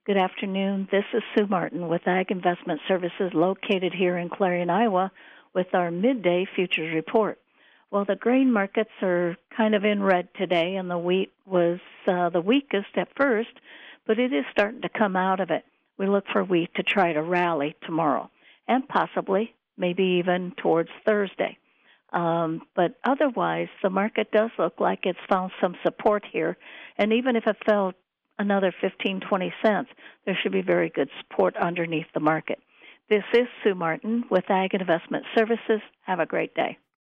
Good afternoon. This is Sue Martin with Ag Investment Services located here in Clarion, Iowa, with our midday futures report. Well, the grain markets are kind of in red today, and the wheat was the weakest at first, but it is starting to come out of it. We look for wheat to try to rally tomorrow, and possibly, maybe even towards Thursday. But otherwise, the market does look like it's found some support here, and even if it fell another 15, 20 cents, there should be very good support underneath the market. This is Sue Martin with Ag Investment Services. Have a great day.